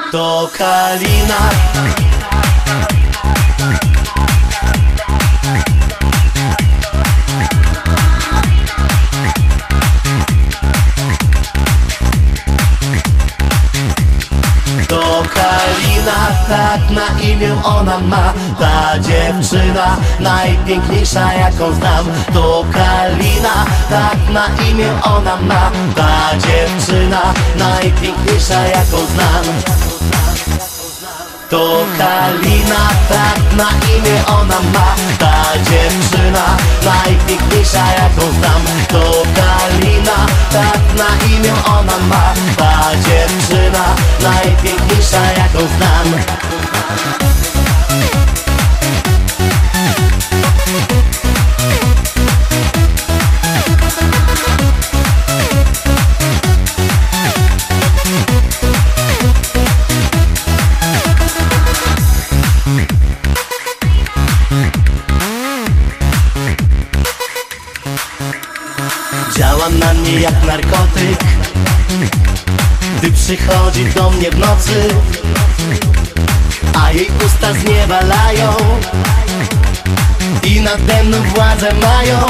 To Kalina. To Kalina, tak na imię ona ma. Ta dziewczyna najpiękniejsza jaką znam. To Kalina, tak na imię ona ma. Ta dziewczyna najpiękniejsza jaką znam. To Kalina, tak na imię ona ma. Ta dziewczyna najpiękniejsza jaką znam. To Kalina, tak na imię ona ma. Ta dziewczyna najpiękniejsza jaką znam. Działa na mnie jak narkotyk, gdy przychodzi do mnie w nocy, a jej usta zniewalają i nade mną władzę mają.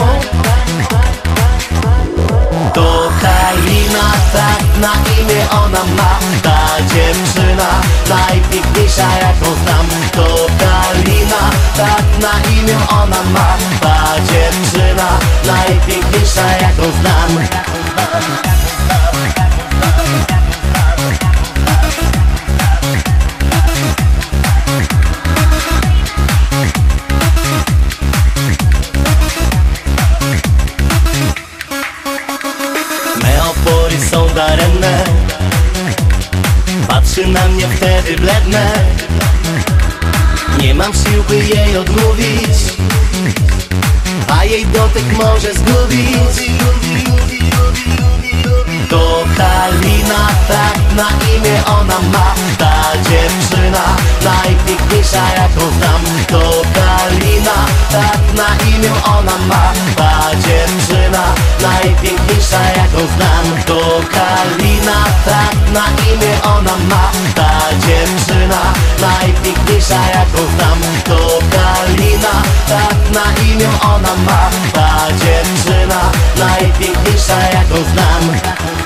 To Kalina, tak na imię ona ma. Ta dziewczyna najpiękniejsza jaką znam. To Kalina, tak na imię ona ma. Ta dziewczyna najpiękniejsza jaką znam. Me opory są daremne, patrzy na mnie wtedy blednę. Nie mam sił, by jej odmówić, a jej dotyk może zgubić. To Kalina, tak na imię ona ma. Ta dziewczyna najpiękniejsza jaką znam. To Kalina, tak na imię ona ma. Ta dziewczyna najpiękniejsza jaką znam. To Kalina, tak na imię ona ma. Ta dziewczyna najpiękniejsza jaką znam. To Kalina, tak na imię ona ma. Ta dziewczyna najpiękniejsza jaką znam.